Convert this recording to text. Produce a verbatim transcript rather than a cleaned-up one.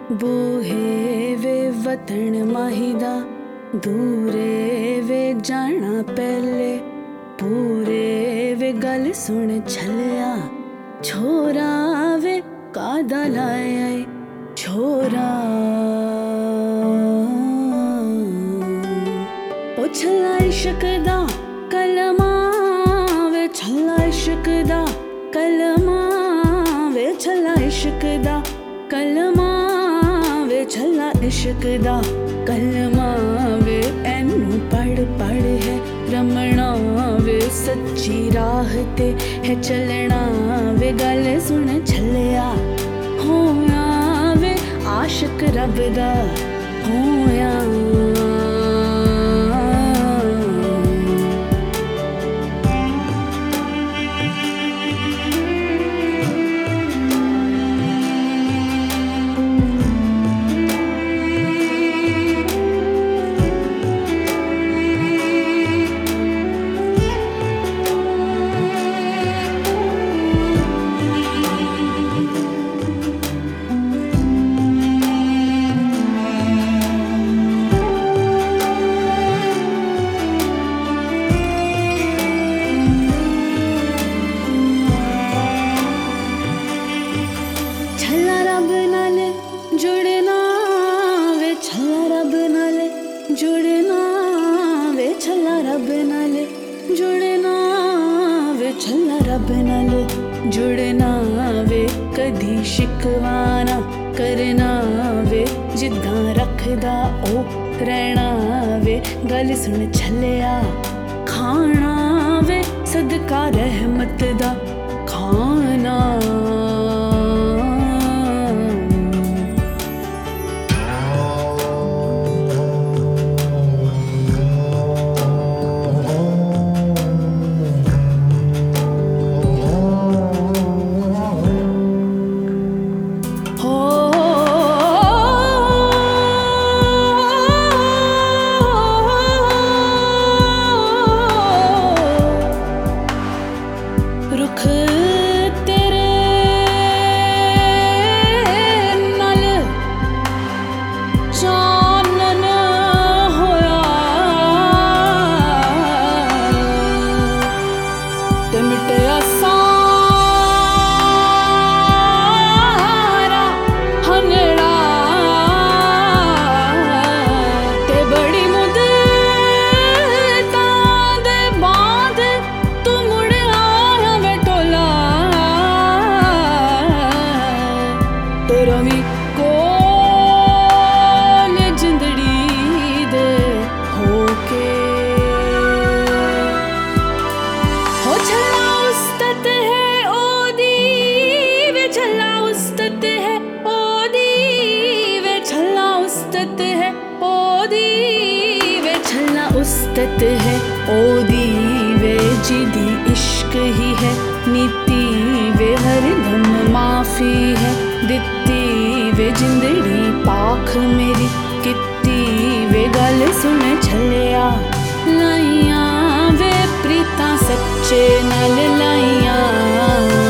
बूहे वे वतन माहिदा दूरे वे जाना पहले पूरे वे गल सुन छलिया छोरा वे कादा लाया छोरा ओ छला इश्क दा कलमा वे छला इश्क दा कलमा वे छला इश्क दा कलमा वे छला इश्क दा कलमा वे एनू पढ़ पढ़ है रमना वे सच्ची राह ते है चलना वे गल सुन छलिया होया वे आशिक रब दा होया छला रब नाल जुड़ना वे छला रब नाल जुड़ना वे छला रब नाल जुड़ना वे छला रब नाल जुड़ना वे कदी शिकवाना करना वे जिद्दां रखदा ओ रहना वे गल सुन छलिया खाना वे सदका रहमत दा खाना रुख तेरे नाल चानन होया ते मिटया सारा हनड़ा ते बड़ी मुद्दतां दे बाद तू मुड़ तेरा भी कोल जिंदड़ी दे होके हो छला उस्तत है ओदी वे छला उस्तत है ओदी वे छला उस्तत है ओदी वे छला उस्तत है ओदी वे जिदी इश्क ही है नीति वे हरदम माफी है दित्ती वे जिंदड़ी पाख मेरी कित्ती वे गल सुन छलिया लाइया वे प्रीतां सच्चे नाल लाइया